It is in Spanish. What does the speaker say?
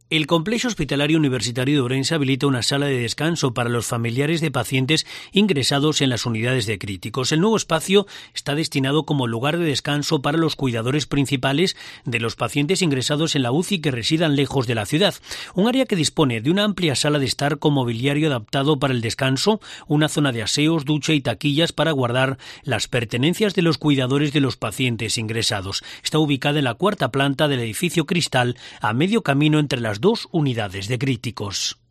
El Complejo Hospitalario Universitario de Ourense habilita una sala de descanso para los familiares de pacientes ingresados en las unidades de críticos. El nuevo espacio está destinado como lugar de descanso para los cuidadores principales de los pacientes ingresados en la UCI que residan lejos de la ciudad. Un área que dispone de una amplia sala de estar con mobiliario adaptado para el descanso, una zona de aseos, ducha y taquillas para guardar las pertenencias de los cuidadores de los pacientes ingresados. Está ubicada en la 4ª planta del edificio Cristal, a medio camino entre las dos unidades de críticos.